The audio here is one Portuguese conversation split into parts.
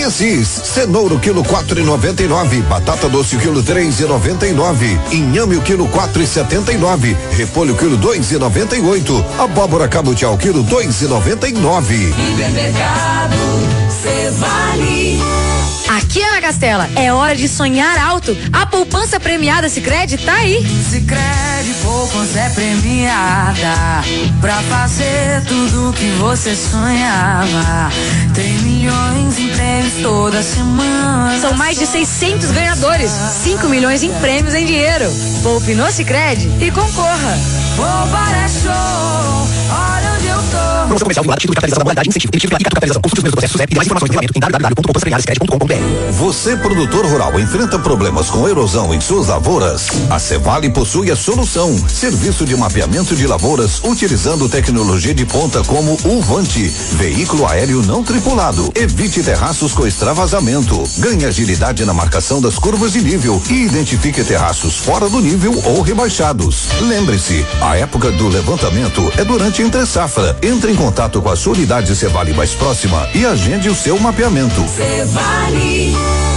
Em Assis, cenoura quilo 4,99, batata doce quilo 3,99, inhame o quilo 4,79, repolho quilo 2,98, abóbora cabotial quilo 2,99. Hipermercado Cevale. Aqui, Ana Castela, é hora de sonhar alto. A poupança premiada Sicredi tá aí. Sicredi poupança é premiada pra fazer tudo que você sonhava. Tem milhões em prêmios toda semana. São mais de 600 ganhadores, 5 milhões em prêmios em dinheiro. Poupe no Sicredi e concorra. Poupar é show, olha onde eu tô. Promoção comercial vinculada, título de capitalização da modalidade incentivo. Título de capitalização, consulte os meus processos e demais informações em regulamento em www.poupançapremiadasicredi.com.br. Você, produtor rural, enfrenta problemas com erosão em suas lavouras? A Cevale possui a solução. Serviço de mapeamento de lavouras utilizando tecnologia de ponta como o Vante, veículo aéreo não tripulado. Evite terraços com extravasamento. Ganhe agilidade na marcação das curvas de nível e identifique terraços fora do nível ou rebaixados. Lembre-se, a época do levantamento é durante a entre safra. Entre em contato com a sua unidade Cevale mais próxima e agende o seu mapeamento. Cevale.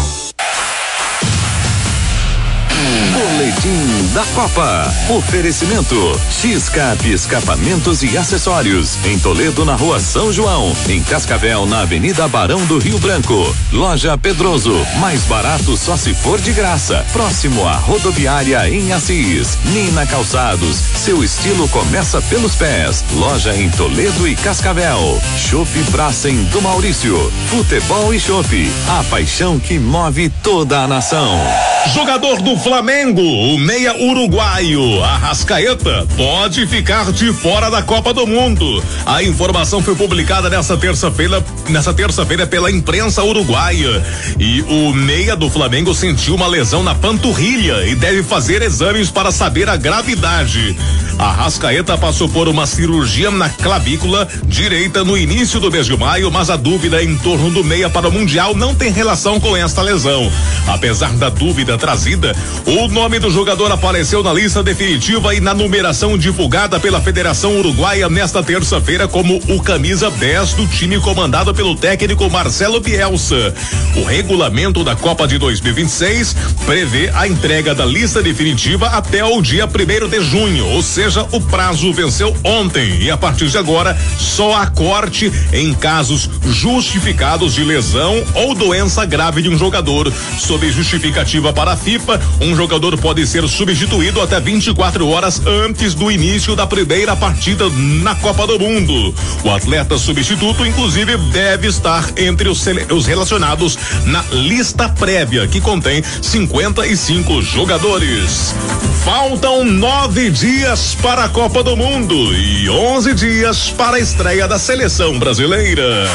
Boletim da Copa. Oferecimento X-Cap Escapamentos e Acessórios. Em Toledo, na Rua São João. Em Cascavel, na Avenida Barão do Rio Branco. Loja Pedroso. Mais barato só se for de graça. Próximo à rodoviária em Assis. Nina Calçados. Seu estilo começa pelos pés. Loja em Toledo e Cascavel. Chopp Bracem do Maurício. Futebol e chopp. A paixão que move toda a nação. Jogador do Flamengo, o meia uruguaio Arrascaeta, pode ficar de fora da Copa do Mundo. A informação foi publicada nessa terça-feira pela imprensa uruguaia. E o meia do Flamengo sentiu uma lesão na panturrilha e deve fazer exames para saber a gravidade. Arrascaeta passou por uma cirurgia na clavícula direita no início do mês de maio, mas a dúvida em torno do meia para o Mundial não tem relação com esta lesão. Apesar da dúvida trazida, o nome do jogador apareceu na lista definitiva e na numeração divulgada pela Federação Uruguaia nesta terça-feira como o camisa 10 do time comandado pelo técnico Marcelo Bielsa. O regulamento da Copa de 2026 prevê a entrega da lista definitiva até o dia 1º de junho, ou seja, o prazo venceu ontem e a partir de agora só há corte em casos justificados de lesão ou doença grave de um jogador. Sob justificativa para a FIFA, um jogador pode ser substituído até 24 horas antes do início da primeira partida na Copa do Mundo. O atleta substituto, inclusive, deve estar entre os relacionados na lista prévia, que contém 55 jogadores. Faltam 9 dias para a Copa do Mundo e 11 dias para a estreia da seleção brasileira.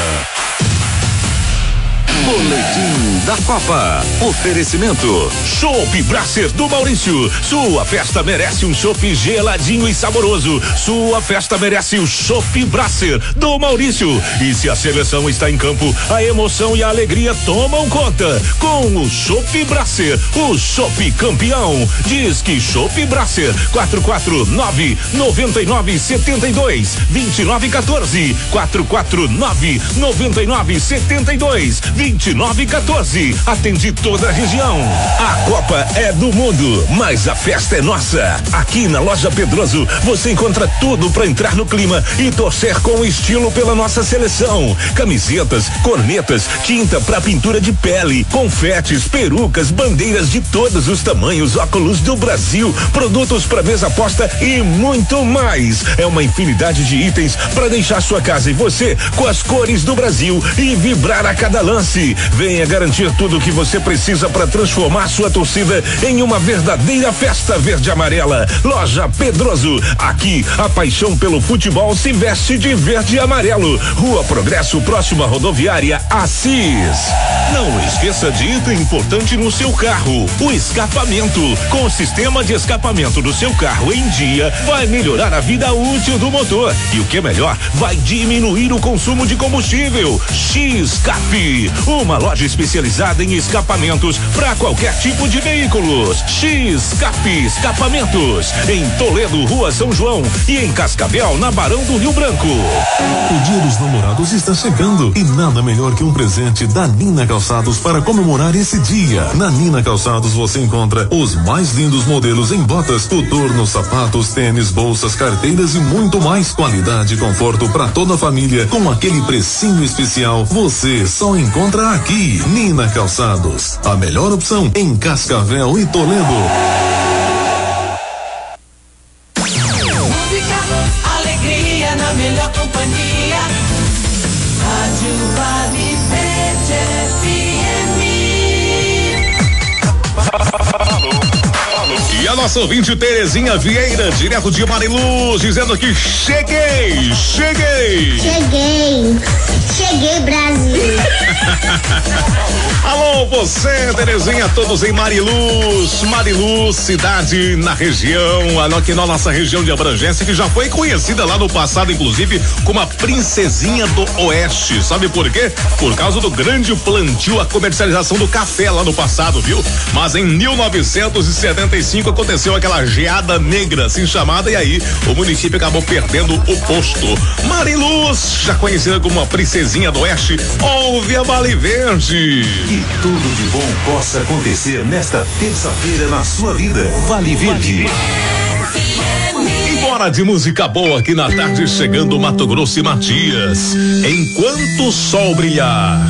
Boletim da Copa. Oferecimento Chopp Brasser do Maurício. Sua festa merece um chopp geladinho e saboroso. Sua festa merece o Chopp Brasser do Maurício. E se a seleção está em campo, a emoção e a alegria tomam conta. Com o Chopp Brasser, o chopp campeão. Diz que Chopp Brasser 449-9972-2914 449-9972-2914. Atende toda a região. A Copa é do mundo, mas a festa é nossa. Aqui na Loja Pedroso você encontra tudo para entrar no clima e torcer com estilo pela nossa seleção. Camisetas, cornetas, tinta para pintura de pele, confetes, perucas, bandeiras de todos os tamanhos, óculos do Brasil, produtos para mesa posta e muito mais. É uma infinidade de itens para deixar sua casa e você com as cores do Brasil e vibrar a cada lance. Venha garantir tudo o que você precisa para transformar sua torcida em uma verdadeira festa verde-amarela. Loja Pedroso. Aqui a paixão pelo futebol se veste de verde e amarelo. Rua Progresso, próxima rodoviária Assis. Não esqueça de item importante no seu carro: o escapamento. Com o sistema de escapamento do seu carro em dia, vai melhorar a vida útil do motor. E o que é melhor, vai diminuir o consumo de combustível. X-Cap, uma loja especializada em escapamentos para qualquer tipo de veículos. X-Cap Escapamentos, em Toledo, Rua São João, e em Cascavel, na Barão do Rio Branco. O Dia dos Namorados está chegando e nada melhor que um presente da Nina Calçados Calçados para comemorar esse dia. Na Nina Calçados você encontra os mais lindos modelos em botas, coturnos, sapatos, tênis, bolsas, carteiras e muito mais. Qualidade e conforto para toda a família com aquele precinho especial. Você só encontra aqui. Nina Calçados, a melhor opção em Cascavel e Toledo. Alegria na melhor companhia. Rádio Vale Verde FM. E a nossa ouvinte Terezinha Vieira, direto de Mariluz, dizendo que cheguei, Brasil. Alô, você, Terezinha, todos em Mariluz, cidade na região, aqui na nossa região de abrangência, que já foi conhecida lá no passado, inclusive, como a Princesinha do Oeste. Sabe por quê? Por causa do grande plantio, a comercialização do café lá no passado, viu? Mas em 1975 aconteceu aquela geada negra, assim chamada, e aí o município acabou perdendo o posto. Mariluz, já conhecida como a Princesinha do Oeste, ouve a Vale Verde. Que tudo de bom possa acontecer nesta terça-feira na sua vida. Vale Verde. Embora de música boa aqui na tarde, chegando Mato Grosso e Matias. Enquanto o sol brilhar.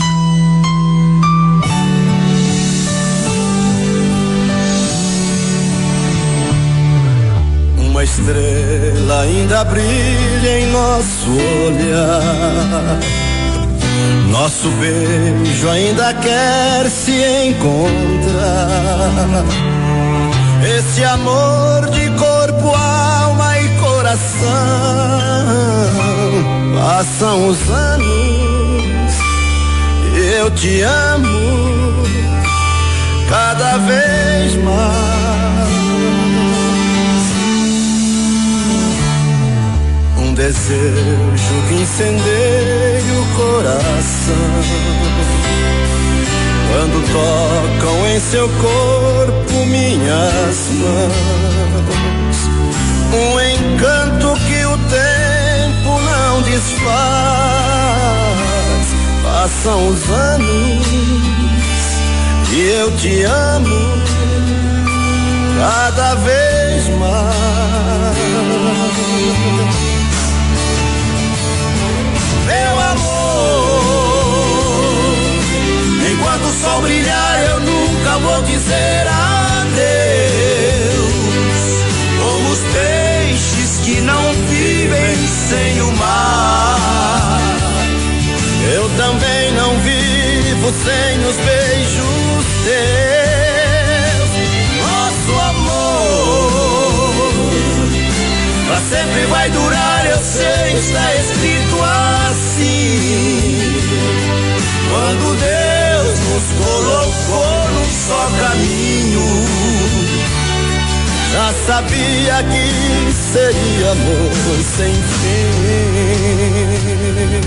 Uma estrela ainda brilha em nosso olhar. Nosso beijo ainda quer se encontrar. Esse amor de corpo, alma e coração. Passam os anos, eu te amo cada vez mais. Um desejo que incendeia o coração quando tocam em seu corpo minhas mãos. Um encanto que o tempo não desfaz. Passam os anos e eu te amo cada vez mais. Meu amor, enquanto o sol brilhar eu nunca vou dizer adeus. Como os peixes que não vivem sem o mar, eu também não vivo sem os beijos teus. Nosso amor pra sempre vai durar, eu sei, está escrito assim. Quando Deus nos colocou num só caminho, já sabia que seria amor sem fim.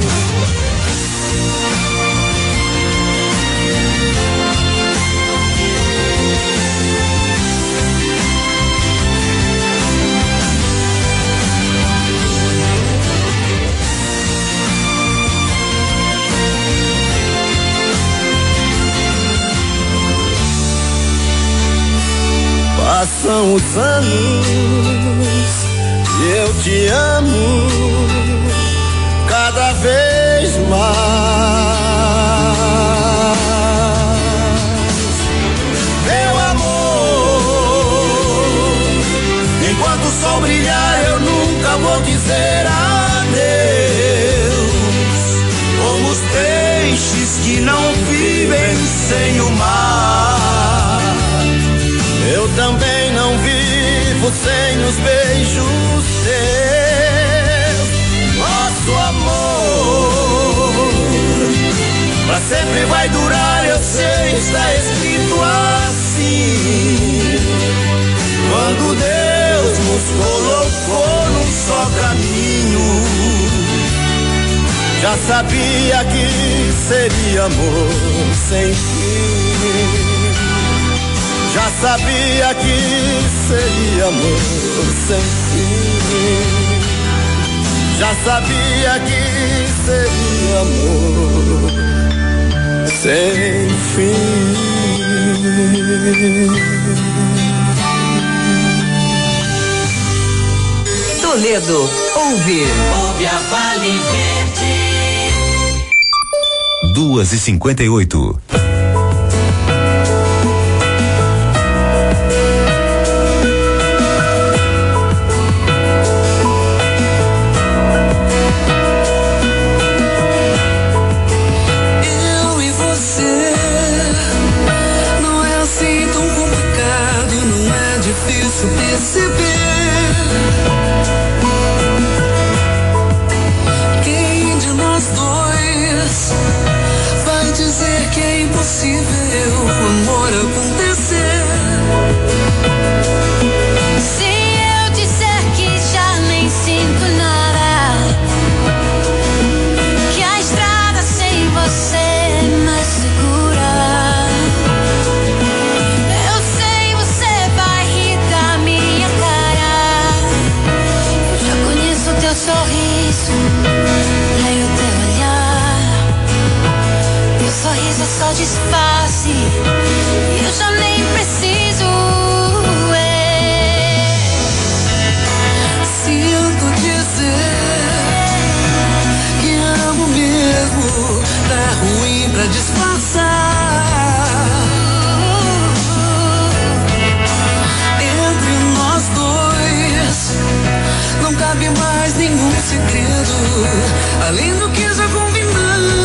Passam os anos e eu te amo cada vez mais. Meu amor, enquanto o sol brilhar eu nunca vou dizer adeus. Como os peixes que não vivem sem o mar, eu também não vivo sem os beijos teus. Nosso amor pra sempre vai durar, eu sei, está escrito assim. Quando Deus nos colocou num só caminho, já sabia que seria amor sem fim. Já sabia que seria amor sem fim. Já sabia que seria amor sem fim. Toledo, ouve a Vale Verde. 2h58. Quem de nós dois vai dizer que é impossível o amor acontecer? Se eu disser que já nem sinto nada, que a estrada sem você é mais segura, eu sei você vai rir da minha cara. Eu já conheço teu sorriso, leio teu olhar. Teu sorriso é só disfarce, eu já nem preciso. Sinto dizer que amo mesmo, tá ruim pra disfarçar. Entre nós dois não cabe mais nenhum segredo, além do que já combinamos.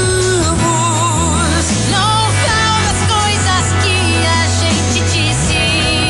Não falo as coisas que a gente disse,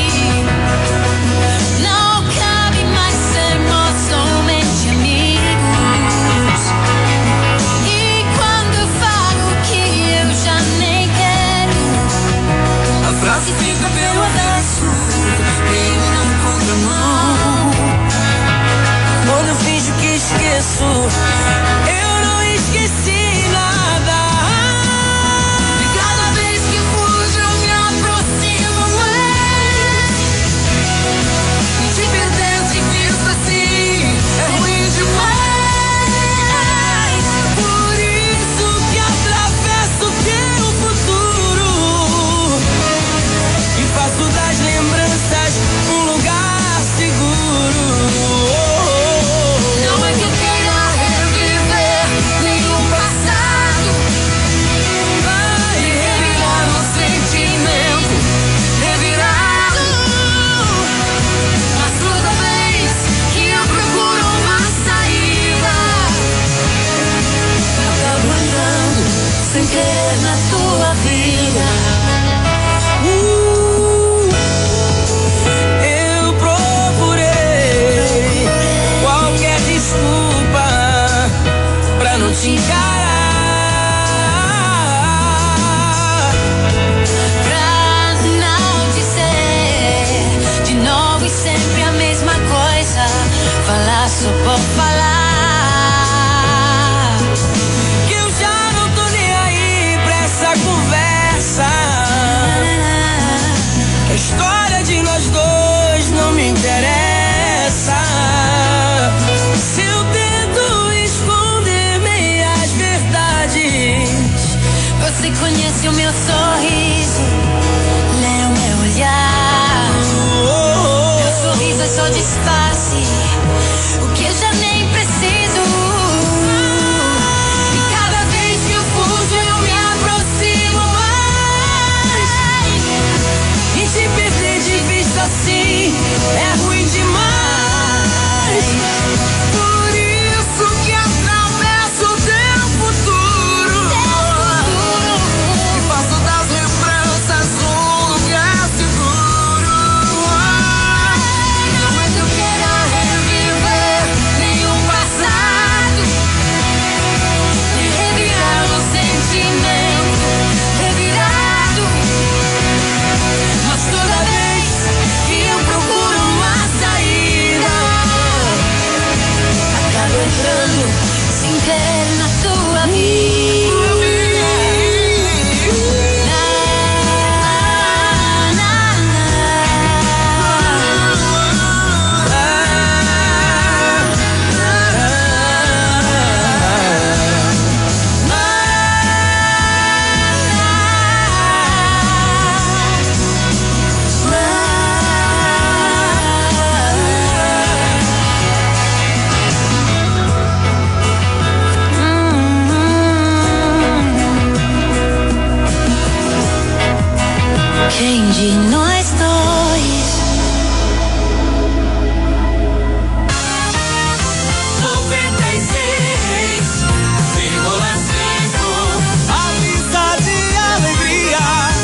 não cabe mais sermos somente amigos. E quando eu falo que eu já nem quero, a frase fica pelo avesso, meio na contramão. Quando eu finjo que esqueço, eu não esqueci nada. E cada vez que fujo eu me aproximo mais. E te perder de vista assim é ruim demais. Por isso que atravesso teu futuro e faço das lembranças um lugar seguro. Não é que eu queira reviver nenhum passado, vai revirar no sentimento revirado. Mas toda vez que eu procuro uma saída, acabo andando sem querer na tua vida. Eu procurei qualquer desculpa pra não te encarar, pra não dizer de novo e sempre a mesma coisa, falar só por falar. Que eu já não tô nem aí pra essa conversa. A história de nós dois não me interessa. Se eu tento esconder meias verdades, você conhece o meu sorriso, lê o meu olhar. Meu sorriso é só disfarce, o que eu já nem preciso. E cada vez que eu fujo eu me aproximo mais. E te perder de vista assim é ruim demais. Por isso que atravesso o teu futuro e faço das lembranças um lugar seguro. Não é que eu queira de nós dois. 96,5. Amizade e alegria.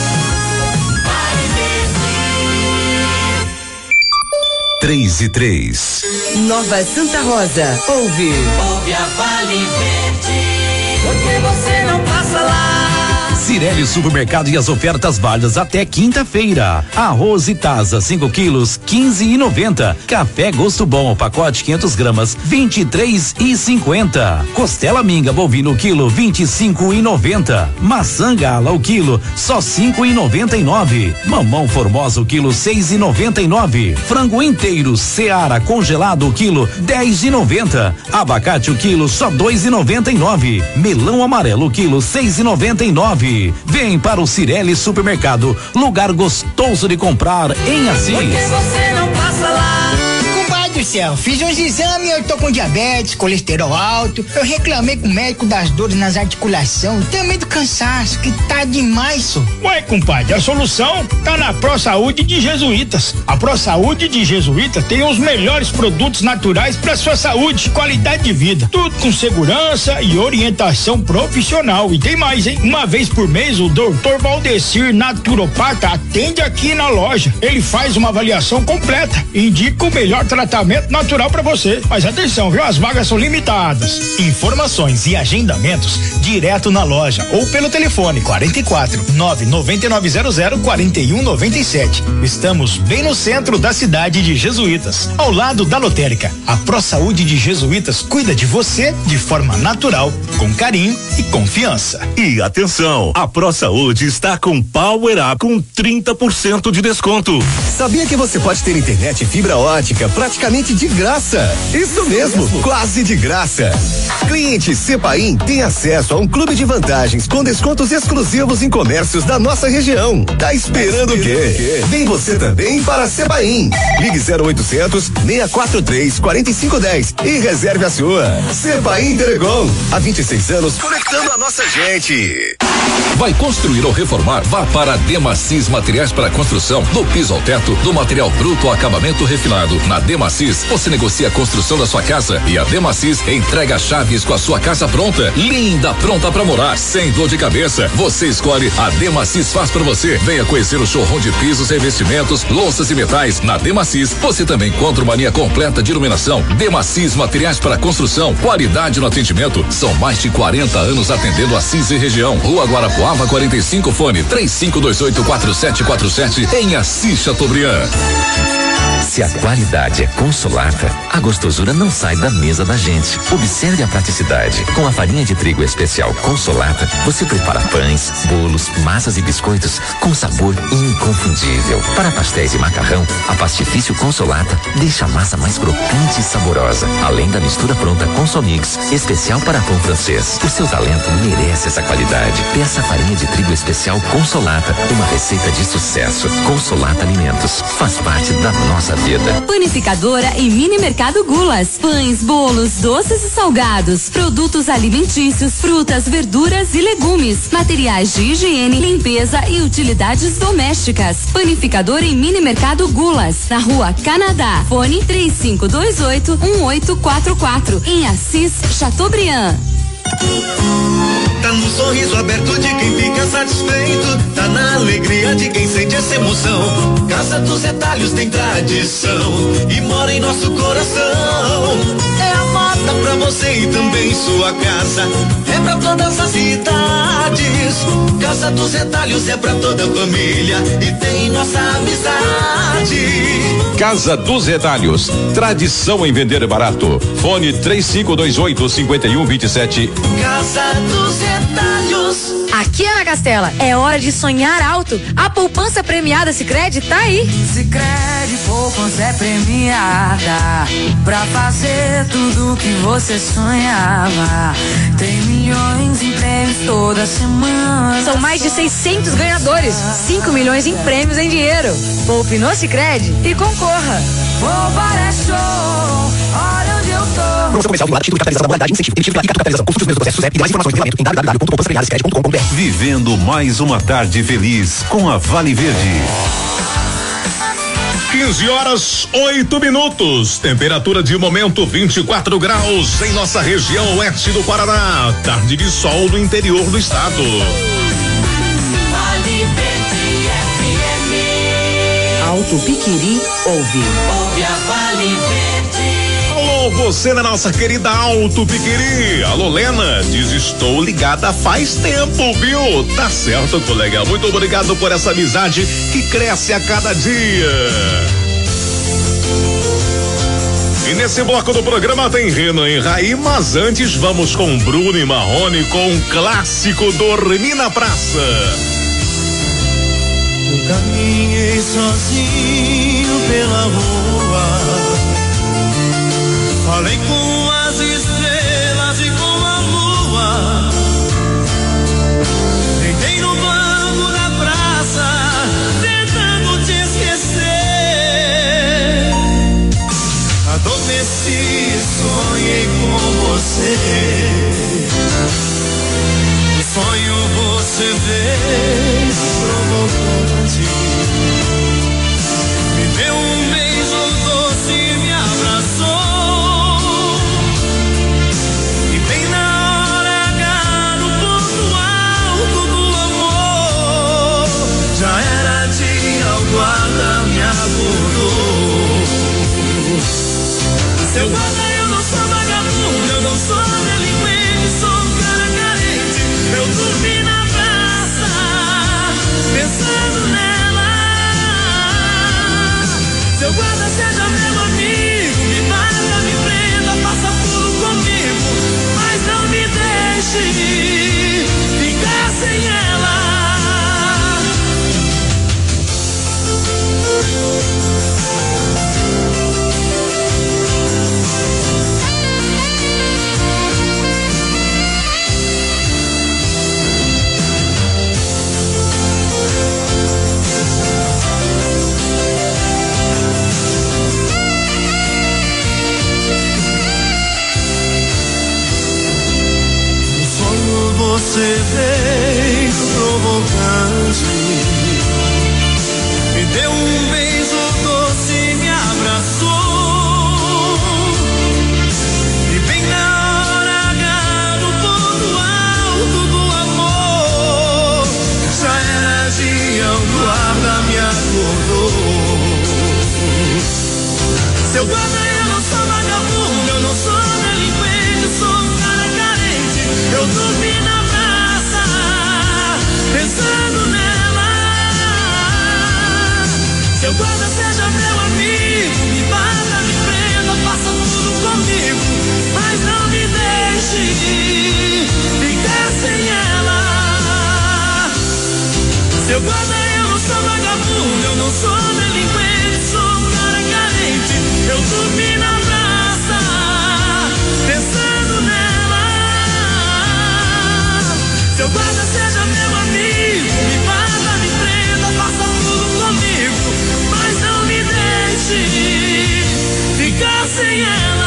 Vai 3:03. Nova Santa Rosa. Ouve a Vale Verde. Porque você não passa lá. Cirelli Supermercado e as ofertas válidas até quinta-feira. Arroz Itasa 5 quilos 15,90. Café Gosto Bom pacote 500 gramas 23,50. Costela Minga bovino quilo 25,90. Maçã Gala o quilo só 5,99. Mamão Formosa o quilo 6,99. Frango inteiro Seara congelado o quilo 10,90. Abacate o quilo só 2,99. Melão amarelo o quilo 6,99. Vem para o Cirelli Supermercado, lugar gostoso de comprar em Assis. Porque você não passa lá. Compadre do céu, fiz uns exames e eu tô com diabetes, colesterol alto. Eu reclamei com o médico das dores nas articulações, também do cansaço, que tá demais, só. Ué, compadre, a solução tá na Pro Saúde de Jesuítas. A Pro Saúde de Jesuítas tem os melhores produtos naturais para sua saúde, qualidade de vida. Tudo com segurança e orientação profissional. E tem mais, hein? Uma vez por mês, o Dr. Valdecir, naturopata, atende aqui na loja. Ele faz uma avaliação completa e indica o melhor tratamento natural para você. Mas atenção, viu? As vagas são limitadas. Informações e agendamentos direto na loja ou pelo telefone 44 99900 4197. Estamos bem no centro da cidade de Jesuítas, ao lado da lotérica. A Pro Saúde de Jesuítas cuida de você de forma natural, com carinho e confiança. E atenção, a Pro Saúde está com Power Up com 30% de desconto. Sabia que você pode ter internet e fibra ótica praticamente de graça? Isso mesmo, quase de graça. Cliente Cepaim tem acesso a um clube de vantagens com descontos exclusivos em comércios da nossa região. Tá esperando o quê? Vem você também para Cepaim. Ligue 0800 643 4510 e reserve a sua. Cepaim Telecom, há 26 anos conectando a nossa gente. Vai construir ou reformar? Vá para Demacis Materiais para Construção, do piso ao teto, do material bruto ao acabamento refinado. Na Demacis, você negocia a construção da sua casa e a Demacis entrega chaves com a sua casa pronta, linda, pronta para morar, sem dor de cabeça. Você escolhe, a Demacis faz para você. Venha conhecer o showroom de pisos, revestimentos, louças e metais. Na Demacis, você também encontra uma linha completa de iluminação. Demacis Materiais para Construção, qualidade no atendimento. São mais de 40 anos atendendo Assis e região. Rua Guarapuava 45, fone 35284747 em Assis Chateaubriand. Se a qualidade é Consolata, a gostosura não sai da mesa da gente. Observe a praticidade. Com a farinha de trigo especial Consolata, você prepara pães, bolos, massas e biscoitos com sabor inconfundível. Para pastéis e macarrão, a Pastifício Consolata deixa a massa mais crocante e saborosa. Além da mistura pronta Consomix, especial para pão francês. O seu talento merece essa qualidade. Peça a farinha de trigo especial Consolata, uma receita de sucesso. Consolata Alimentos, faz parte da nossa vida. Panificadora e mini mercado Gulas. Pães, bolos, doces e salgados, produtos alimentícios, frutas, verduras e legumes, materiais de higiene, limpeza e utilidades domésticas. Panificadora e mini mercado Gulas, na Rua Canadá. Fone 3528-1844, em Assis, Chateaubriand. Tá no sorriso aberto de quem fica satisfeito, tá na alegria de quem sente essa emoção. Casa dos Retalhos tem tradição e mora em nosso coração. É a moda pra você e também sua casa, é pra todas as idades. Casa dos Retalhos é pra toda a família e tem nossa amizade. Casa dos Retalhos, tradição em vender barato. Fone 3528-5127. Casa dos Retalhos. Aqui, Ana Castela, é hora de sonhar alto. A poupança premiada Sicredi tá aí. Sicredi poupança é premiada pra fazer tudo que você sonhava. Tem milhões em prêmios toda semana. São mais de 600 ganhadores, 5 milhões em prêmios em dinheiro. Poupe no Sicredi e concorra. Poupar é show, olha onde eu tô. Promoção comercial vinculada, título de capitalização da modalidade incentivo. Emitido pela Capitalização. Consulte os meus processos e demais informações no regulamento em www.poupançafamiliares.com.br. Vivendo mais uma tarde feliz com a Vale Verde. 15h08. Temperatura de momento 24 graus em nossa região oeste do Paraná. Tarde de sol no interior do estado. Vale Verde FM. Alto Piquiri ouve. Ouve a Vale Verde. Alô, você na nossa querida Alto Piquiri. Alô, Lena, diz estou ligada faz tempo, viu? Tá certo, colega. Muito obrigado por essa amizade que cresce a cada dia. E nesse bloco do programa tem Renan e Raí, mas antes vamos com Bruno e Marrone com um clássico Dormir na Praça. Eu caminhei sozinho pela rua, falei com as estrelas e com a lua, deitei no banco da praça, tentando te esquecer. Adormeci, sonhei com você. O sonho você veio provocante, me deu um beijo doce, me abraçou. E bem na hora H, no ponto alto do amor, já era dia, o guarda me acordou. Seu guarda, eu não sou vagabundo, eu não sou delinquente, sou um cara carente. Eu dormi na praça, pensando nela. Seu guarda, seja meu amigo, me mata, me prenda, faça tudo comigo, mas não me deixe ficar sem ela. Você veio provocante, me deu um beijo doce, me abraçou. E bem na hora H, no ponto alto do amor, já era dia, o guarda me acordou. Seu guarda, eu não sou vagabundo, eu não sou delinquente, sou um cara carente. Eu dormi na pensando nela. Seu guarda, seja meu amigo, me bata, me prenda, faça tudo comigo, mas não me deixe ficar sem ela. Seu guarda, eu não sou vagabundo, eu não sou delinquente, sou um cara carente. Eu dormi na praça, pensando nela. Seu guarda, seja meu amigo, me mata, me prenda, faça tudo comigo, mas não me deixe ficar sem ela.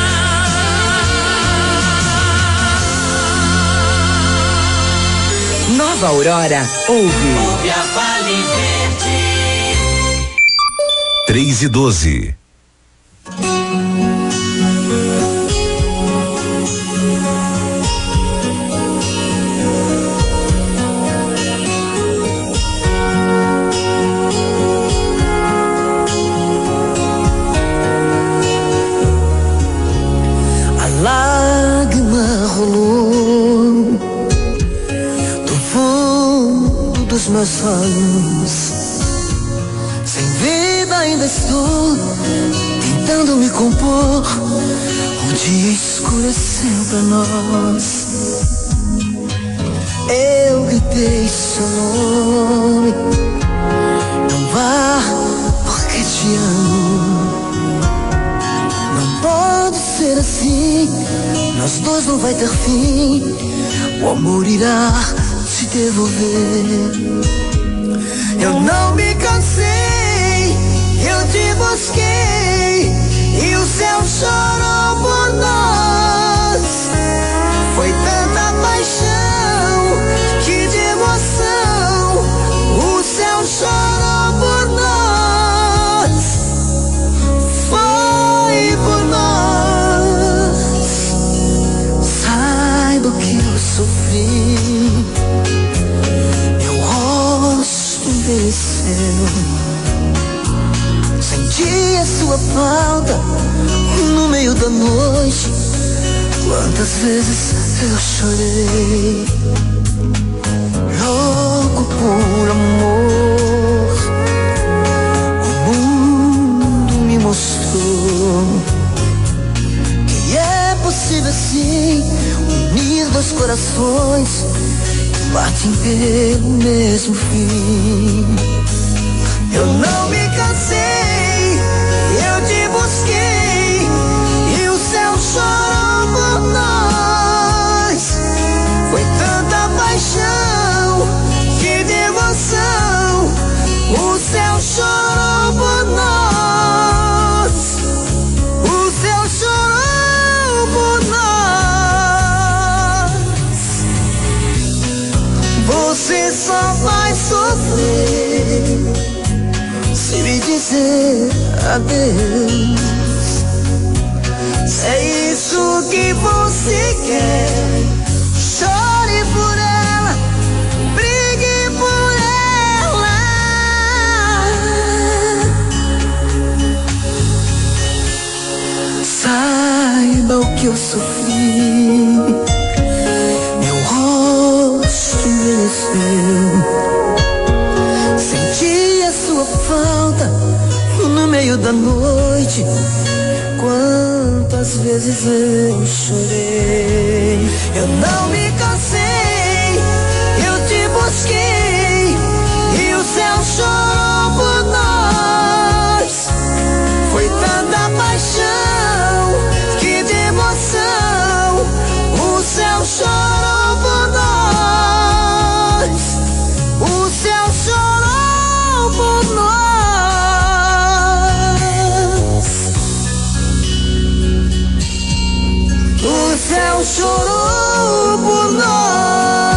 Nova Aurora ouve. Ouve a Vale Verde. 3:12. Dos meus olhos, sem vida ainda estou tentando me compor. O dia escureceu pra nós. Eu gritei seu nome. Não vá, porque te amo. Não pode ser assim. Nós dois não vai ter fim. O amor irá te devolver. Eu não me cansei, eu te busquei e o céu chorou por nós. envelheceu. Senti a sua falta no meio da noite. Quantas vezes eu chorei, louco por amor. O mundo me mostrou que é possível sim unir dois corações que batem pelo mesmo fim. Eu não me cansei, eu te busquei e o céu chorou por nós. Foi tanta paixão, que devoção, o céu chorou por nós. O céu chorou por nós. Você só vai sofrer se me dizer adeus. Se é isso que você quer, chore por ela, brigue por ela. Saiba o que eu sofri, meu rosto envelheceu. Senti a sua falta no meio da noite. Quantas vezes eu chorei. Eu não me cansei, eu te busquei e o céu chorou por nós. Foi tanta paixão, que de emoção, o céu chorou por nós. O céu chorou por nós. O céu chorou por nós.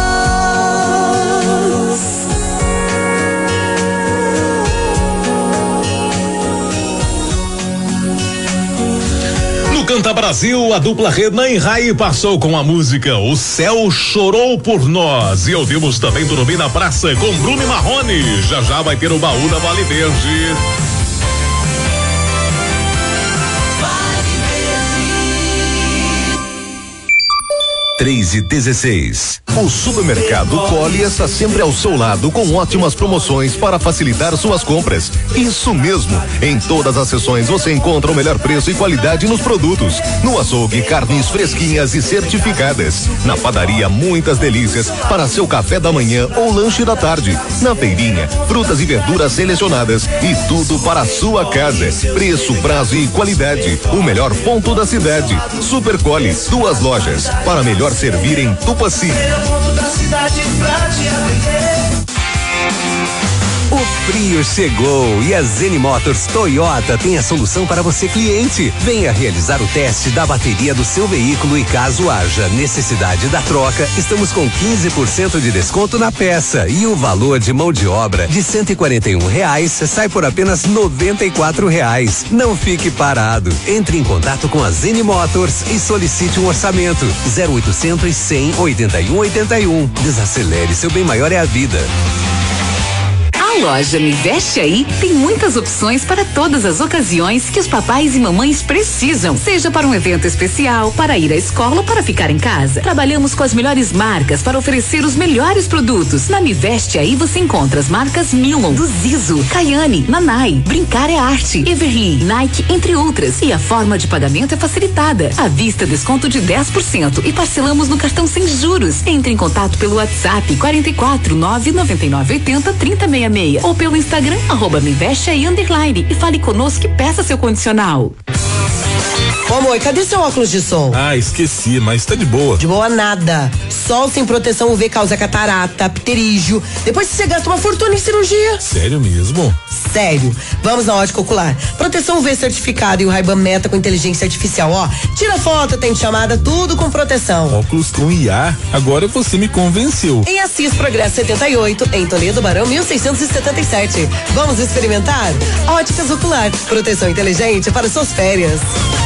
No Canta Brasil, a dupla Renan e Rai passou com a música O Céu Chorou por Nós. E ouvimos também Dormir na Praça com Bruno e Marrone. Já já vai ter o baú da Vale Verde. 3:16. O supermercado Colli está sempre ao seu lado com ótimas promoções para facilitar suas compras. Isso mesmo, em todas as seções você encontra o melhor preço e qualidade nos produtos. No açougue, carnes fresquinhas e certificadas. Na padaria, muitas delícias para seu café da manhã ou lanche da tarde. Na feirinha, frutas e verduras selecionadas e tudo para a sua casa. Preço, prazo e qualidade. O melhor ponto da cidade. Super Colli, 2 lojas para melhor servir em Tupaci. O frio chegou e a Zeni Motors Toyota tem a solução para você, cliente. Venha realizar o teste da bateria do seu veículo e caso haja necessidade da troca, estamos com 15% de desconto na peça e o valor de mão de obra de R$141 sai por apenas R$94. Não fique parado. Entre em contato com a Zeni Motors e solicite um orçamento. 0800 100 81 81. Desacelere, seu bem maior é a vida. A loja Me Veste Aí tem muitas opções para todas as ocasiões que os papais e mamães precisam, seja para um evento especial, para ir à escola ou para ficar em casa. Trabalhamos com as melhores marcas para oferecer os melhores produtos. Na Me Veste Aí você encontra as marcas Milon, do Zizo, Kayane, Nanai, Brincar é Arte, Everly, Nike, entre outras. E a forma de pagamento é facilitada. À vista, desconto de 10% e parcelamos no cartão sem juros. Entre em contato pelo WhatsApp 44 999 80 3066 ou pelo Instagram @mevesteai_ e fale conosco e peça seu condicional. Ô amor, cadê seu óculos de sol? Ah, esqueci, mas tá de boa. De boa nada. Sol sem proteção UV causa catarata, pterígio. Depois você gasta uma fortuna em cirurgia. Sério mesmo? Sério. Vamos na Ótica Ocular. Proteção UV certificada e o Ray-Ban Meta com inteligência artificial, ó. Tira foto, tem chamada, tudo com proteção. Óculos com IA? Agora você me convenceu. Em Assis Progresso 78, em Toledo Barão 1677. Vamos experimentar? Óticas Ocular. Proteção inteligente para suas férias.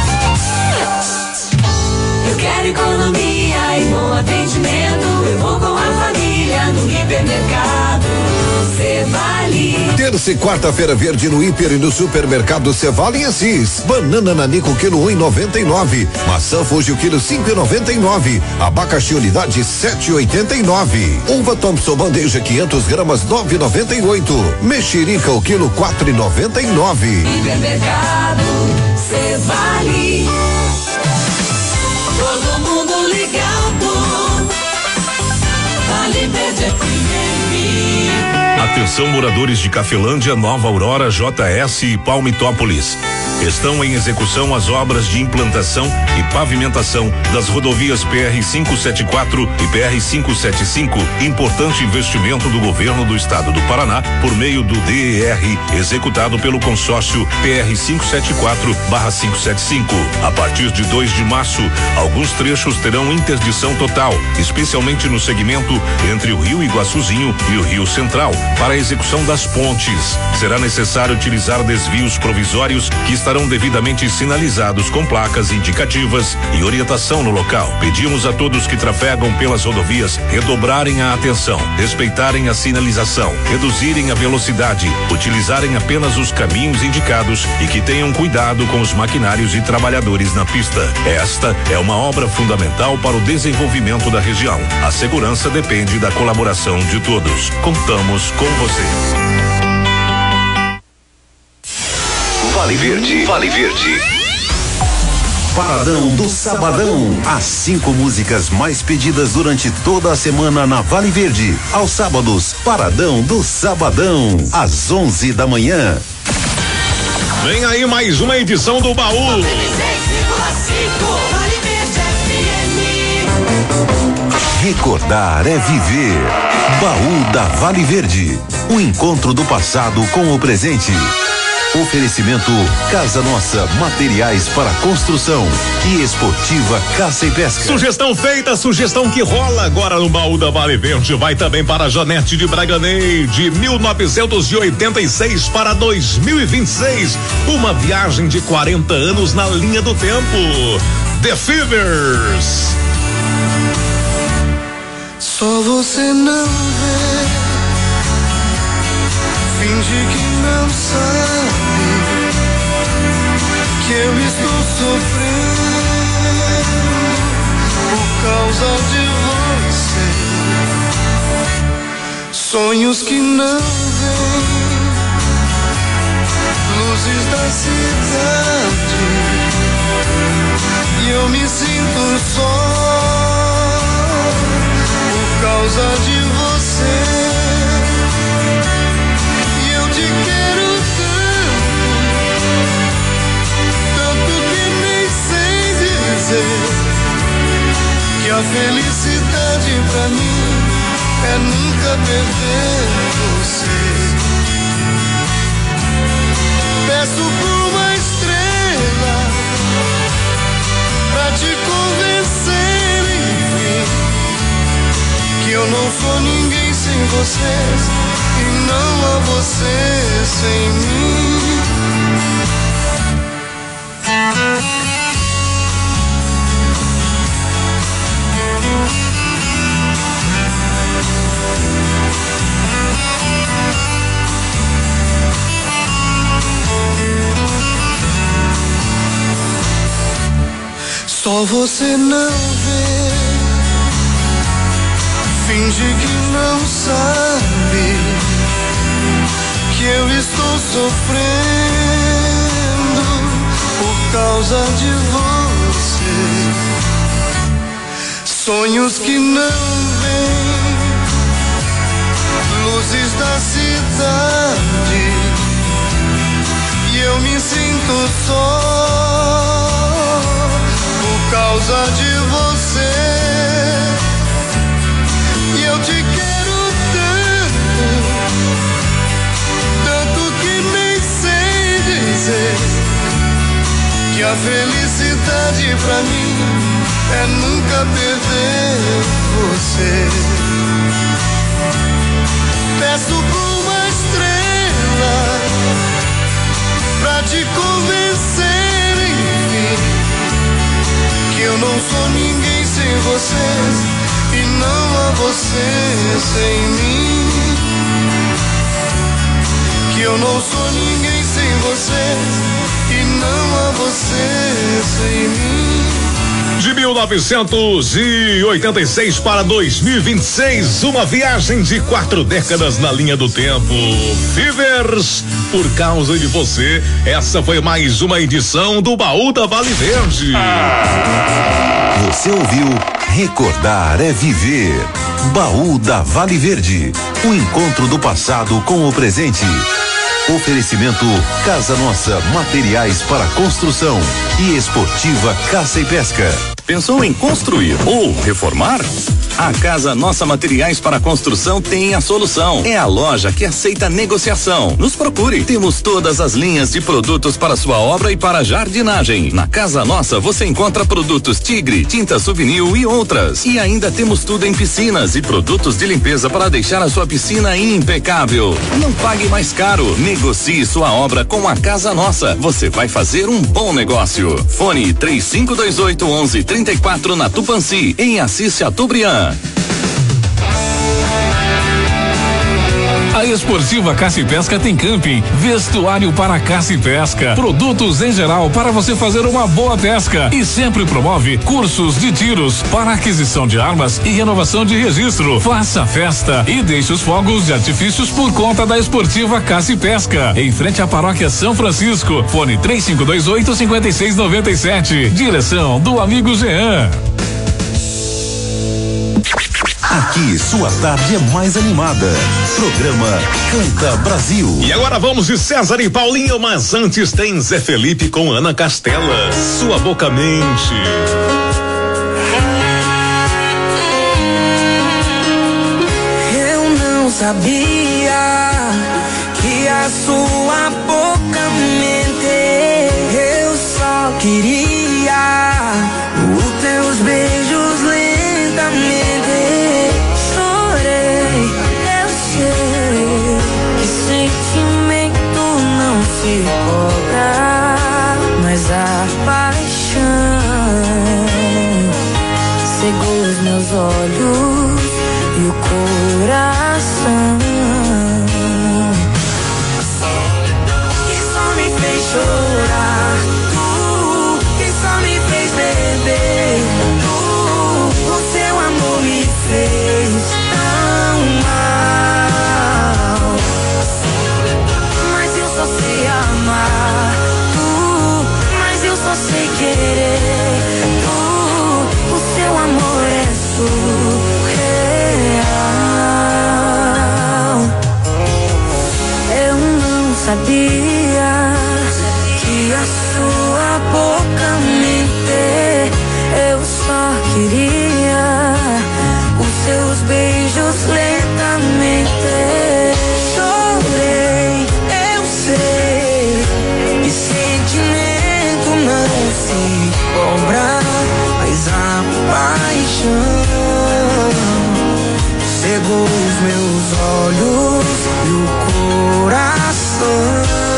Eu quero economia e bom atendimento. Eu vou com a família no hipermercado. Cê vale. Terça e quarta-feira verde no Hiper e no Supermercado Cevale e Assis. Banana Nanico quilo 1,99. Maçã Fuji o quilo 5,99. Abacaxi unidade 7,89. Uva Thompson bandeja 500 gramas 9,98. Mexerica o quilo 4,99. Supermercado Cevale. Todo mundo ligado. Vale Verde FM. Atenção, moradores de Cafelândia, Nova Aurora, JS e Palmitópolis. Estão em execução as obras de implantação e pavimentação das rodovias PR-574 e PR-575, importante investimento do governo do estado do Paraná por meio do DER, executado pelo consórcio PR-574/575. A partir de 2 de março, alguns trechos terão interdição total, especialmente no segmento entre o Rio Iguaçuzinho e o Rio Central. Para a execução das pontes, será necessário utilizar desvios provisórios que estarão devidamente sinalizados com placas indicativas e orientação no local. Pedimos a todos que trafegam pelas rodovias redobrarem a atenção, respeitarem a sinalização, reduzirem a velocidade, utilizarem apenas os caminhos indicados e que tenham cuidado com os maquinários e trabalhadores na pista. Esta é uma obra fundamental para o desenvolvimento da região. A segurança depende da colaboração de todos. Contamos com você. Vale Verde, Vale Verde. Paradão do Sabadão. As 5 músicas mais pedidas durante toda a semana na Vale Verde. Aos sábados, Paradão do Sabadão. Às 11 da manhã. Vem aí mais uma edição do Baú. Recordar é viver. Baú da Vale Verde. O encontro do passado com o presente. Oferecimento Casa Nossa, materiais para construção e Esportiva Caça e Pesca. Sugestão feita, sugestão que rola agora no Baú da Vale Verde. Vai também para a Janete de Braganei, de 1986 para 2026. Uma viagem de 40 anos na linha do tempo. The Fevers. Só você não vê, finge que não sabe que eu estou sofrendo por causa de você. Sonhos que não vêm, luzes da cidade, e eu me sinto só por causa de você. E eu te quero tanto que nem sei dizer que a felicidade pra mim é nunca perder você. Peço por uma estrela pra te convencer, enfim, que eu não sou ninguém sem você e não há você sem mim. Só você não vê, finge que não sabe que eu estou sofrendo por causa de você. Sonhos que não vêm, luzes da cidade, e eu me sinto só por causa de você. E eu te quero tanto que nem sei dizer que a felicidade pra mim é nunca perder você. Peço por uma estrela pra te convencer, enfim, que eu não sou ninguém sem você e não há você sem mim. Que Eu não sou ninguém sem você e não há você sem mim. De 1986 para 2026, uma viagem de 4 décadas na linha do tempo. Fevers, por causa de você, essa foi mais uma edição do Baú da Vale Verde. Você ouviu Recordar é Viver. Baú da Vale Verde. O encontro do passado com o presente. Oferecimento Casa Nossa, materiais para construção e Esportiva Caça e Pesca. Pensou em construir ou reformar? A Casa Nossa Materiais para Construção tem a solução. É a loja que aceita negociação. Nos procure. Temos todas as linhas de produtos para sua obra e para jardinagem. Na Casa Nossa você encontra produtos Tigre, tinta Souvenir e outras. E ainda temos tudo em piscinas e produtos de limpeza para deixar a sua piscina impecável. Não pague mais caro. Negocie sua obra com a Casa Nossa. Você vai fazer um bom negócio. Fone 3528-1134 na Tupanci, em Assis Chateaubriand. A Esportiva Caça e Pesca tem camping, vestuário para caça e pesca, produtos em geral para você fazer uma boa pesca e sempre promove cursos de tiros para aquisição de armas e renovação de registro. Faça festa e deixe os fogos de artifícios por conta da Esportiva Caça e Pesca, em frente à Paróquia São Francisco. Fone 3528-5697. Direção do amigo Jean. Aqui sua tarde é mais animada. Programa Canta Brasil. E agora vamos de César e Paulinho, mas antes tem Zé Felipe com Ana Castela. Sua boca mente. Eu não sabia que a sua boca mente. Eu só queria os teus beijos lentamente. Mas a paixão cegou os meus olhos e o coração, que só me fez chorar, tu que só me fez beber, tu, o seu amor me fez tão mal, mas eu só sei amar, mas eu só sei querer, o seu amor é surreal. Eu não sabia que a sua boca mente. Eu só queria os seus beijos lentamente. Chorei, eu sei, e sentimento não se cobra, mas a paixão cegou os meus olhos e o coração,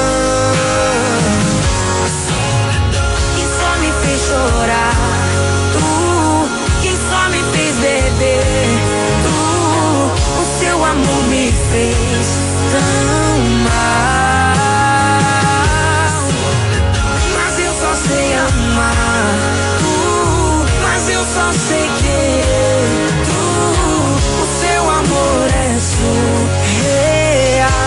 que só me fez chorar, tu que só me fez beber, tu, o seu amor me fez tão mal, mas eu só sei amar, tu, mas eu só sei querer, tu, o seu amor é surreal.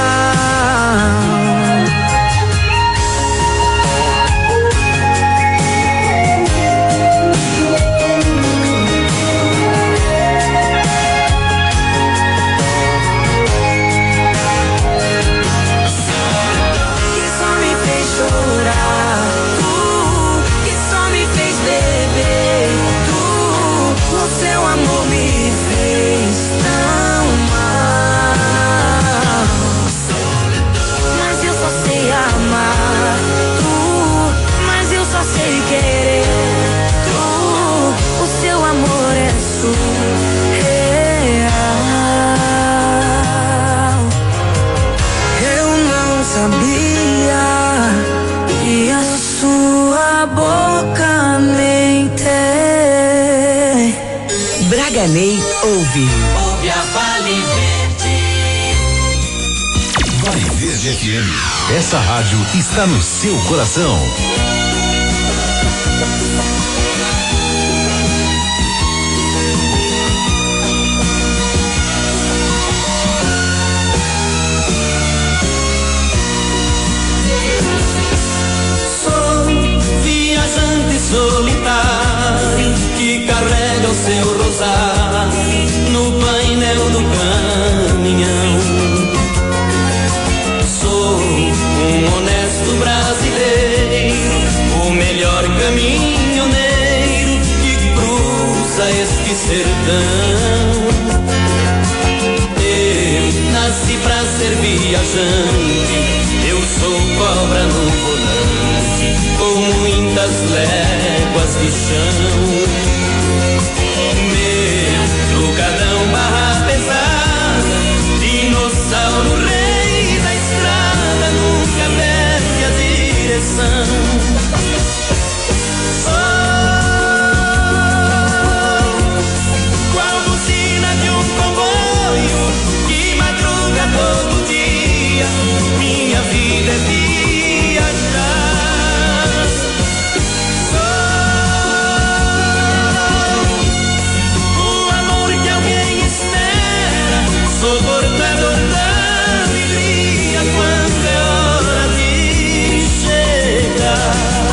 Que só me fez chorar, tu que só me fez beber, tu, o seu amor me fez tão mal, mas eu só sei amar, tu, mas eu só sei querer, tu, o seu amor é surreal. Eu não sabia que a sua boca mente. Braganei ouve. Ouve a Vale Verde. Vale Verde FM. Essa rádio está no seu coração. Solitário que carrega o seu rosário no painel do caminhão. Sou um honesto brasileiro, o melhor caminhoneiro que cruza este sertão. Eu nasci pra ser viajante, eu sou cobra no volante, com muitas léguas de chão. Meu trucadão barra pesada, dinossauro rei da estrada, nunca perde a direção. Com a buzina de um comboio que madruga todo dia, minha vida é viajar. Sou portador da alegria quando é hora de chegar.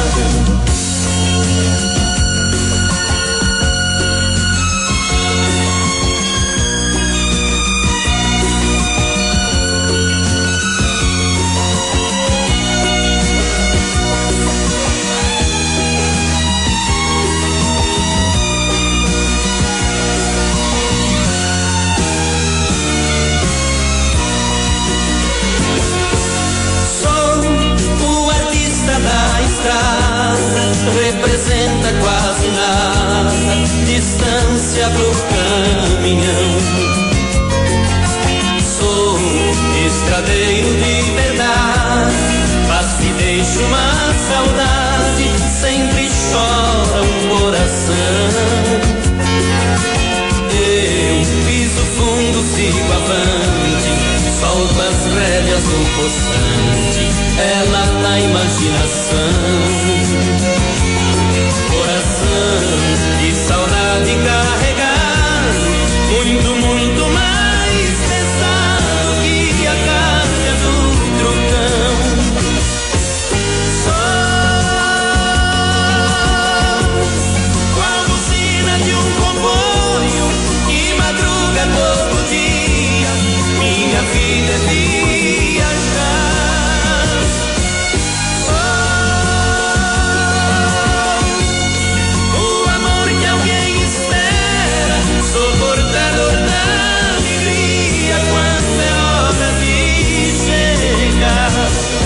Representa quase nada, distância pro caminhão. Sou estradeiro de verdade, passo e deixo uma saudade, sempre chora um coração. Eu piso fundo, sigo avante, solto as rédeas do poçante, ela na imaginação. Coração de saudade carregado, muito, muito mais pesado que a carga do trucão. Só com a buzina de um comboio que madruga todo dia, minha vida é viajar. Sou portador da alegria quando é hora de chegar.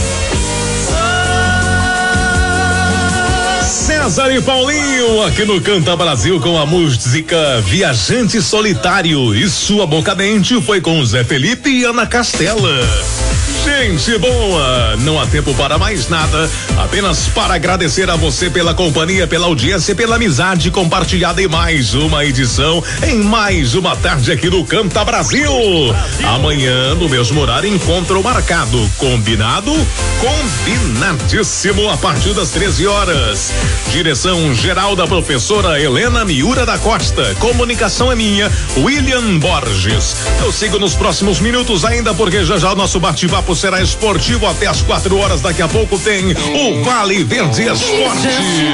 César e Paulinho aqui no Canta Brasil com a música Viajante Solitário, e sua boca mente foi com Zé Felipe e Ana Castela. Gente boa, não há tempo para mais nada, apenas para agradecer a você pela companhia, pela audiência, pela amizade compartilhada em mais uma edição, em mais uma tarde aqui no Canta Brasil. Amanhã, no mesmo horário, encontro marcado. Combinado? Combinadíssimo, a partir das 13 horas. Direção geral da professora Helena Miura da Costa. Comunicação é minha, William Borges. Eu sigo nos próximos minutos ainda, porque já já o nosso bate-papo será esportivo até as 4 horas. Daqui a pouco tem o Vale Verde Esporte.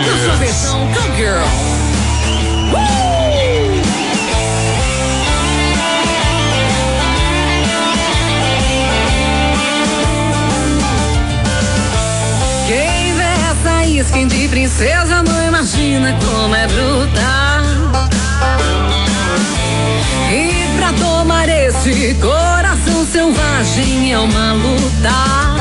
Quem vê essa skin de princesa não imagina como é brutal. E pra tomar esse coração selvagem é uma luta.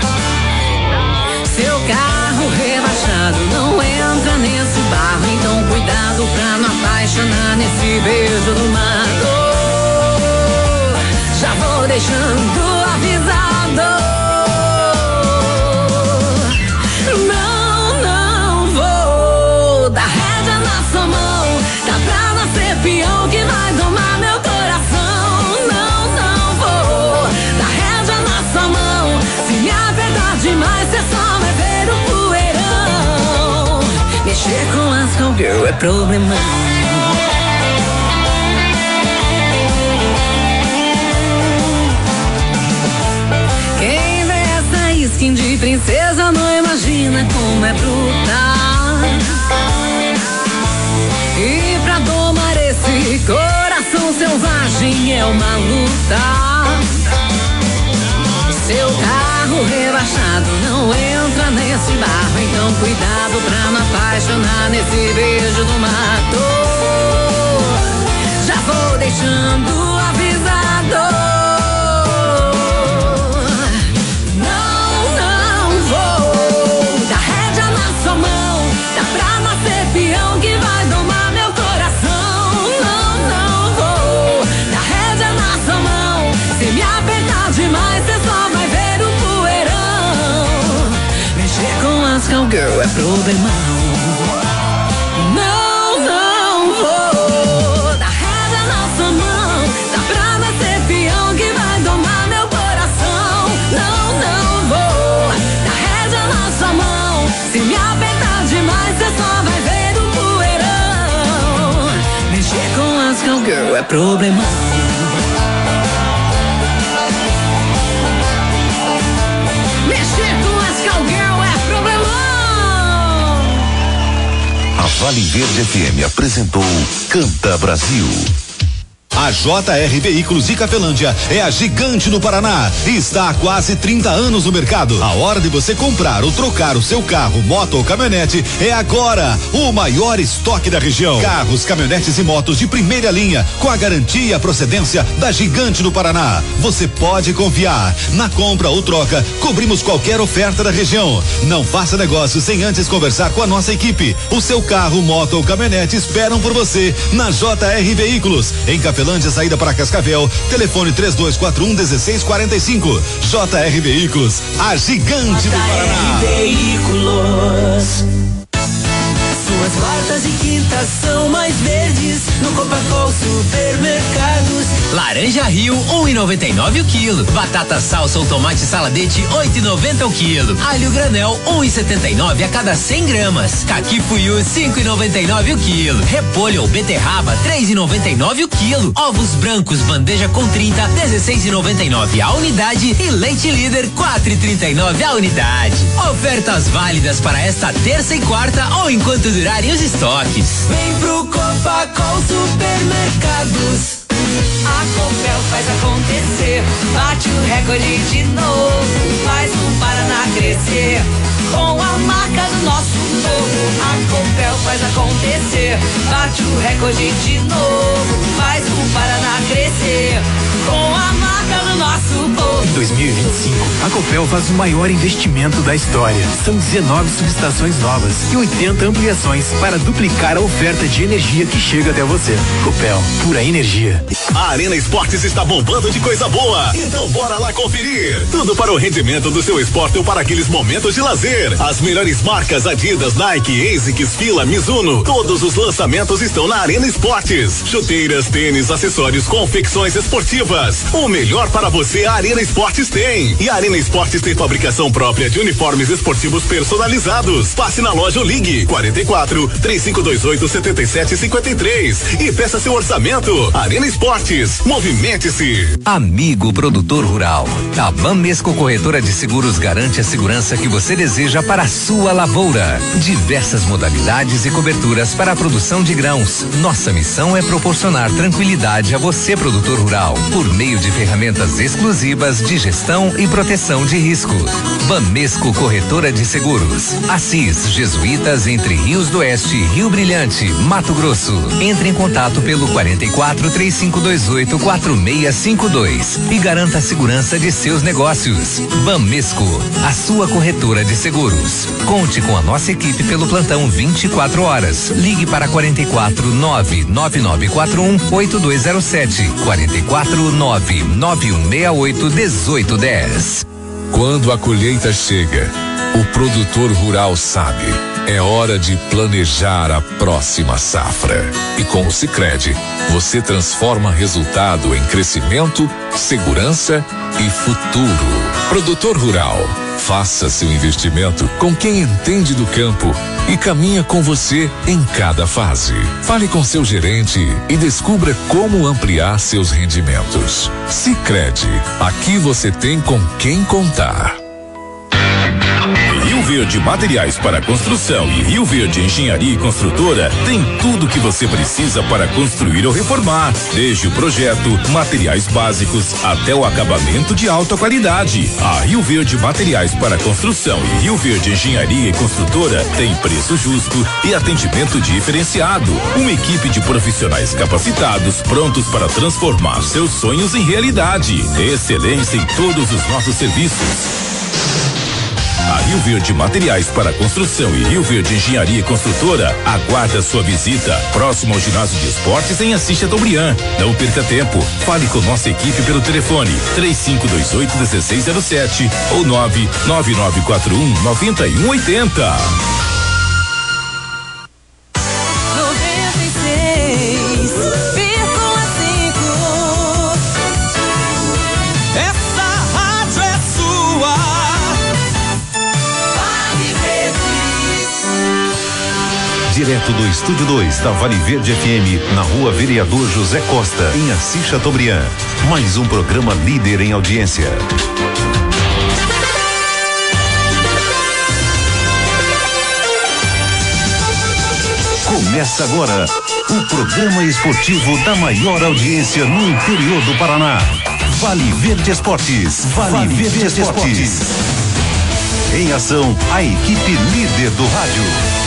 Seu carro rebaixado não entra nesse barro, então cuidado pra não apaixonar nesse beijo do mato. Já vou deixando avisado. Não vou dar rédea na sua mão. Tá pra nascer peão que vai domar meu coração. Não vou dar rédea na sua mão. é problemão. Quem vê essa skin de princesa não imagina como é bruta. E pra domar esse coração selvagem é uma luta. Seu carro rebaixado não entra nesse barro, então cuidado pra não apaixonar nesse beijo do mato. Já vou deixando avisado. Não vou dar rédea na sua mão, dá pra nascer peão que vai domar meu coração. Não vou dar rédea na sua mão, se me apertar demais cê só vai ver o poeirão. Mexer com as cowgirl é problemão. Não vou dar rédea na sua mão, dá pra nascer peão que vai domar meu coração. Não vou dar rédea na sua mão, se me apertar demais cê só vai ver o poeirão. Mexer com as cowgirl é problemão. A Vale Verde FM apresentou Canta Brasil. A JR Veículos de Cafelândia é a gigante no Paraná e está há quase 30 anos no mercado. A hora de você comprar ou trocar o seu carro, moto ou caminhonete é agora. O maior estoque da região. Carros, caminhonetes e motos de primeira linha com a garantia e a procedência da gigante no Paraná. Você pode confiar. Na compra ou troca, cobrimos qualquer oferta da região. Não faça negócio sem antes conversar com a nossa equipe. O seu carro, moto ou caminhonete esperam por você na JR Veículos. Em Cafelândia, saída para Cascavel, telefone 3241-1645. JR Veículos, a gigante do Paraná. Veículos. Suas quartas e quintas são mais verdes no Copacol Supermercados. Laranja Rio, 1,99 o quilo. Batata salsa ou tomate saladete, 8,90 o quilo. Alho granel, 1,79 a cada 100 gramas. Caqui fuiu, 5,99 o quilo. Repolho ou beterraba, 3,99 o quilo. Ovos brancos, bandeja com 30, 16,99 a unidade. E leite líder, 4,39 a unidade. Ofertas válidas para esta terça e quarta ou enquanto durarem os estoques. Vem pro Copacol Supermercados. A Copel faz acontecer, bate o recorde de novo, faz o Paraná crescer, com a marca do nosso povo. A Copel faz acontecer, bate o recorde de novo, faz o Paraná crescer, com a marca do nosso povo. Em 2025, a Copel faz o maior investimento da história. São 19 subestações novas e 80 ampliações para duplicar a oferta de energia que chega até você. Copel, pura energia. A Arena Esportes está bombando de coisa boa. Então bora lá conferir. Tudo para o rendimento do seu esporte ou para aqueles momentos de lazer. As melhores marcas Adidas, Nike, ASICS, Fila, Mizuno. Todos os lançamentos estão na Arena Esportes. Chuteiras, tênis, acessórios, confecções esportivas. O melhor para você a Arena Esportes tem. E a Arena Esportes tem fabricação própria de uniformes esportivos personalizados. Passe na loja ou ligue 44-3528-7753 e peça seu orçamento. Arena Esportes, movimente-se. Amigo produtor rural, a Bamesco Corretora de Seguros garante a segurança que você deseja para a sua lavoura. Diversas modalidades e coberturas para a produção de grãos. Nossa missão é proporcionar tranquilidade a você, produtor rural, por meio de ferramentas exclusivas de gestão e proteção de risco. Bamesco Corretora de Seguros. Assis, Jesuítas, entre Rios do Oeste e Rio Brilhante, Mato Grosso. Entre em contato pelo 44-3528-4652 e garanta a segurança de seus negócios. Bamesco, a sua corretora de seguros. Conte com a nossa equipe pelo plantão 24 horas. Ligue para 44-99941-8207. 44-99168-1810. Quando a colheita chega, o produtor rural sabe. É hora de planejar a próxima safra. E com o Sicredi, você transforma resultado em crescimento, segurança e futuro. Produtor rural, Faça seu investimento com quem entende do campo e caminha com você em cada fase. Fale com seu gerente e descubra como ampliar seus rendimentos. Sicredi, aqui você tem com quem contar. Rio Verde Materiais para Construção e Rio Verde Engenharia e Construtora tem tudo que você precisa para construir ou reformar, desde o projeto, materiais básicos até o acabamento de alta qualidade. A Rio Verde Materiais para Construção e Rio Verde Engenharia e Construtora tem preço justo e atendimento diferenciado. Uma equipe de profissionais capacitados prontos para transformar seus sonhos em realidade. Excelência em todos os nossos serviços. A Rio Verde Materiais para Construção e Rio Verde Engenharia e Construtora aguarda sua visita. Próximo ao Ginásio de Esportes em Assis Chateaubriand. Não perca tempo. Fale com nossa equipe pelo telefone 3528-1607 ou 99941-9180. Direto do Estúdio 2 da Vale Verde FM, na Rua Vereador José Costa, em Assis Chateaubriand. Mais um programa líder em audiência. Começa agora o programa esportivo da maior audiência no interior do Paraná. Vale Verde Esportes. Vale Verde Esportes. Em ação, a equipe líder do rádio.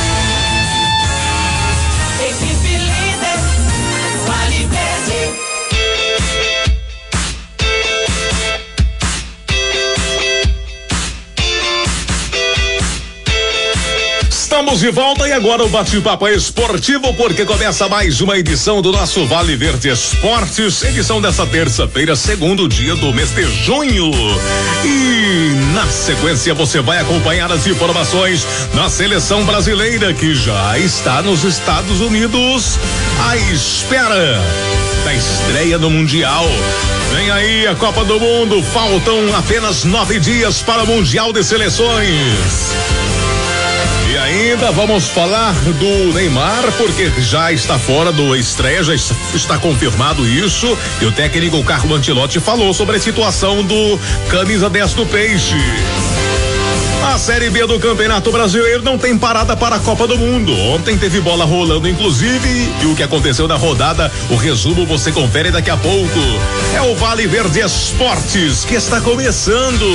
Estamos de volta e agora o bate-papo é esportivo, porque começa mais uma edição do nosso Vale Verde Esportes, edição dessa terça-feira, segundo dia do mês de junho. E na sequência você vai acompanhar as informações da seleção brasileira, que já está nos Estados Unidos à espera da estreia no Mundial. Vem aí a Copa do Mundo, faltam apenas 9 dias para o Mundial de Seleções. E ainda vamos falar do Neymar, porque já está fora do estreia, já está confirmado isso. E o técnico Carlo Ancelotti falou sobre a situação do camisa 10 do Peixe. A Série B do Campeonato Brasileiro não tem parada para a Copa do Mundo. Ontem teve bola rolando, inclusive, e o que aconteceu na rodada, o resumo você confere daqui a pouco. É o Vale Verde Esportes que está começando.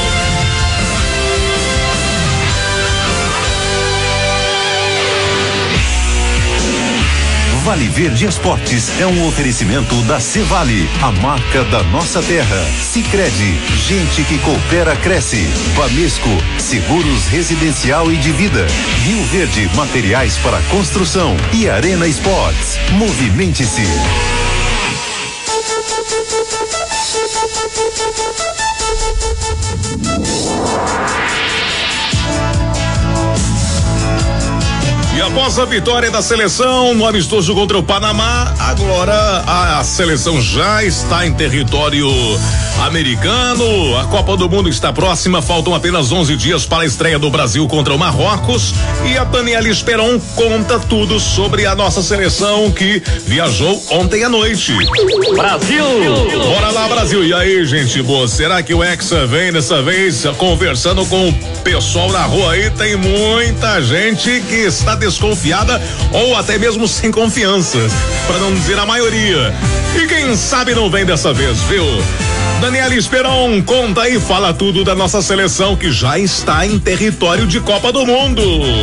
Vale Verde Esportes é um oferecimento da Cevale, a marca da nossa terra. Sicredi, gente que coopera cresce. Bamesco, seguros residencial e de vida. Rio Verde, materiais para construção. E Arena Sports. Movimente-se. E após a vitória da seleção no amistoso contra o Panamá, agora a seleção já está em território americano. A Copa do Mundo está próxima, faltam apenas 11 dias para a estreia do Brasil contra o Marrocos. E a Daniela Esperon conta tudo sobre a nossa seleção que viajou ontem à noite. Brasil! Bora lá, Brasil! E aí, gente boa, será que o Hexa vem dessa vez? Conversando com o pessoal na rua aí, tem muita gente que está desconfiada ou até mesmo sem confiança, para não dizer a maioria. E quem sabe não vem dessa vez, viu? Daniela Esperon, conta aí, fala tudo da nossa seleção que já está em território de Copa do Mundo.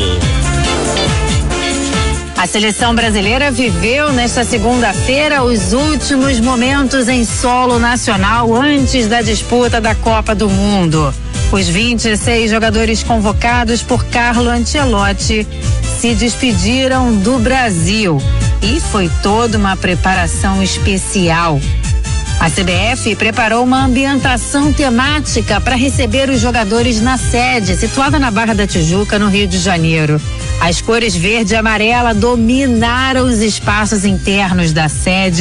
A seleção brasileira viveu nesta segunda-feira os últimos momentos em solo nacional antes da disputa da Copa do Mundo. Os 26 jogadores convocados por Carlo Ancelotti se despediram do Brasil e foi toda uma preparação especial. A CBF preparou uma ambientação temática para receber os jogadores na sede, situada na Barra da Tijuca, no Rio de Janeiro. As cores verde e amarela dominaram os espaços internos da sede,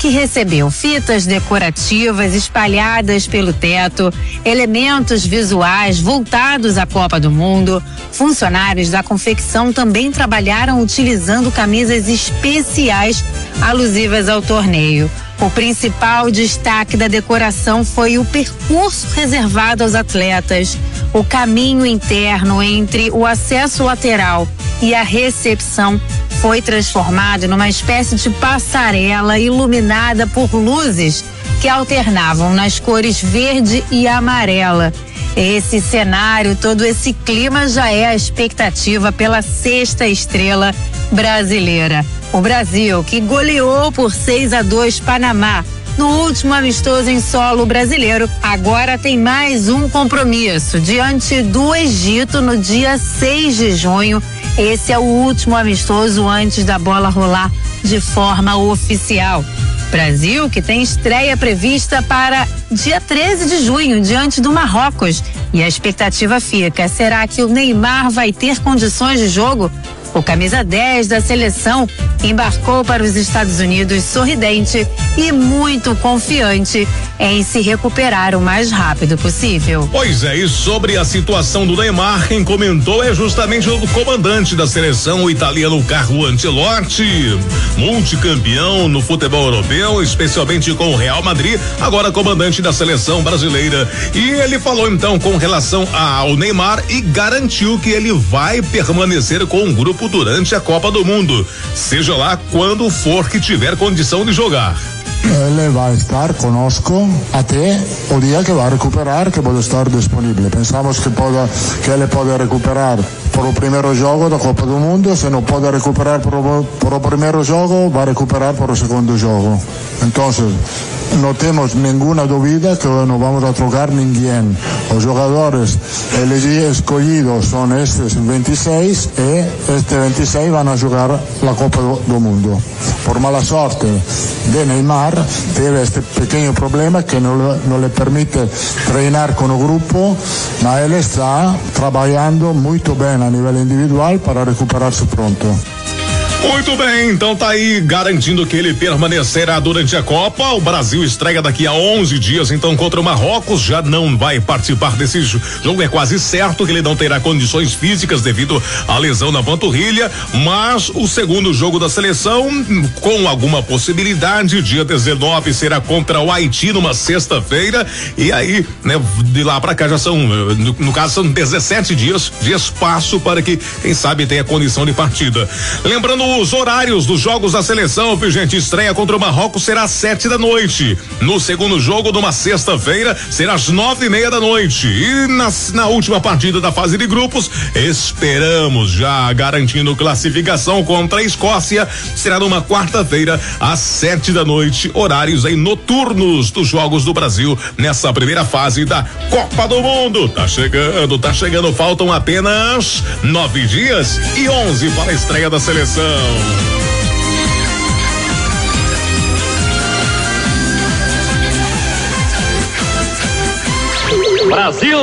que recebeu fitas decorativas espalhadas pelo teto, elementos visuais voltados à Copa do Mundo. Funcionários da confecção também trabalharam utilizando camisas especiais alusivas ao torneio. O principal destaque da decoração foi o percurso reservado aos atletas. O caminho interno entre o acesso lateral e a recepção foi transformado numa espécie de passarela iluminada por luzes que alternavam nas cores verde e amarela. Esse cenário, todo esse clima já é a expectativa pela sexta estrela brasileira. O Brasil, que goleou por 6-2 Panamá no último amistoso em solo brasileiro, agora tem mais um compromisso diante do Egito no dia 6 de junho. Esse é o último amistoso antes da bola rolar de forma oficial. Brasil, que tem estreia prevista para dia 13 de junho, diante do Marrocos. E a expectativa fica: será que o Neymar vai ter condições de jogo? O camisa 10 da seleção embarcou para os Estados Unidos sorridente e muito confiante em se recuperar o mais rápido possível. Pois é, e sobre a situação do Neymar, quem comentou é justamente o comandante da seleção, o italiano Carlo Ancelotti, multicampeão no futebol europeu, especialmente com o Real Madrid, agora comandante da seleção brasileira. E ele falou então com relação ao Neymar e garantiu que ele vai permanecer com o grupo durante a Copa do Mundo, seja lá quando for que tiver condição de jogar. Ele vai estar conosco até o dia que vai recuperar, que pode estar disponível. Pensamos que ele pode recuperar por o primeiro jogo da Copa do Mundo. Se não pode recuperar por o primeiro jogo, vai recuperar por o segundo jogo. Então, não temos nenhuma dúvida que não vamos a trocar ninguém. Os jogadores escolhidos são estes 26 e estes 26 vão a jogar a Copa do Mundo. Por mala sorte de Neymar, teve este pequeno problema que não lhe permite treinar com o grupo, mas ele está trabalhando muito bem a nível individual para recuperar-se pronto. Muito bem, então tá aí garantindo que ele permanecerá durante a Copa. O Brasil estreia daqui a 11 dias, então, contra o Marrocos. Já não vai participar desse jogo, é quase certo que ele não terá condições físicas devido à lesão na panturrilha, mas o segundo jogo da seleção, com alguma possibilidade, dia 19 será contra o Haiti numa sexta-feira, e aí, né, de lá pra cá já são, no caso são 17 dias de espaço para que, quem sabe, tenha condição de partida. Lembrando os horários dos jogos da seleção, viu, gente? Estreia contra o Marrocos será às 7 da noite. No segundo jogo, numa sexta-feira, será às 9:30 da noite. E na última partida da fase de grupos, esperamos já garantindo classificação contra a Escócia, será numa quarta-feira às 7 da noite. Horários aí noturnos dos jogos do Brasil nessa primeira fase da Copa do Mundo. Tá chegando. Faltam apenas 9 dias e 11 para a estreia da seleção. Brasil!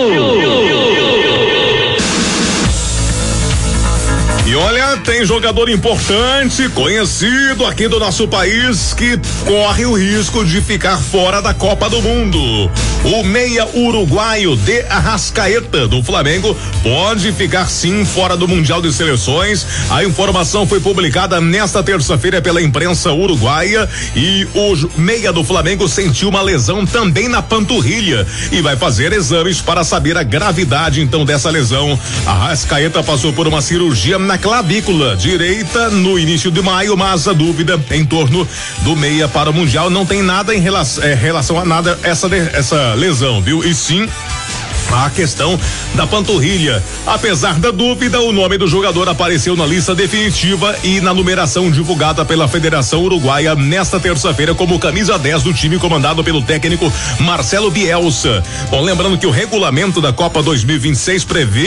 E olha, tem jogador importante, conhecido aqui do nosso país, que corre o risco de ficar fora da Copa do Mundo. O meia uruguaio de Arrascaeta, do Flamengo, pode ficar sim fora do Mundial de Seleções. A informação foi publicada nesta terça-feira pela imprensa uruguaia e o meia do Flamengo sentiu uma lesão também na panturrilha e vai fazer exames para saber a gravidade então dessa lesão. Arrascaeta passou por uma cirurgia na clavícula direita no início de maio, mas a dúvida em torno do meia para o Mundial não tem nada em relação a nada essa lesão, viu? E sim a questão da panturrilha. Apesar da dúvida, o nome do jogador apareceu na lista definitiva e na numeração divulgada pela Federação Uruguaia nesta terça-feira como camisa 10 do time comandado pelo técnico Marcelo Bielsa. Bom, lembrando que o regulamento da Copa 2026 prevê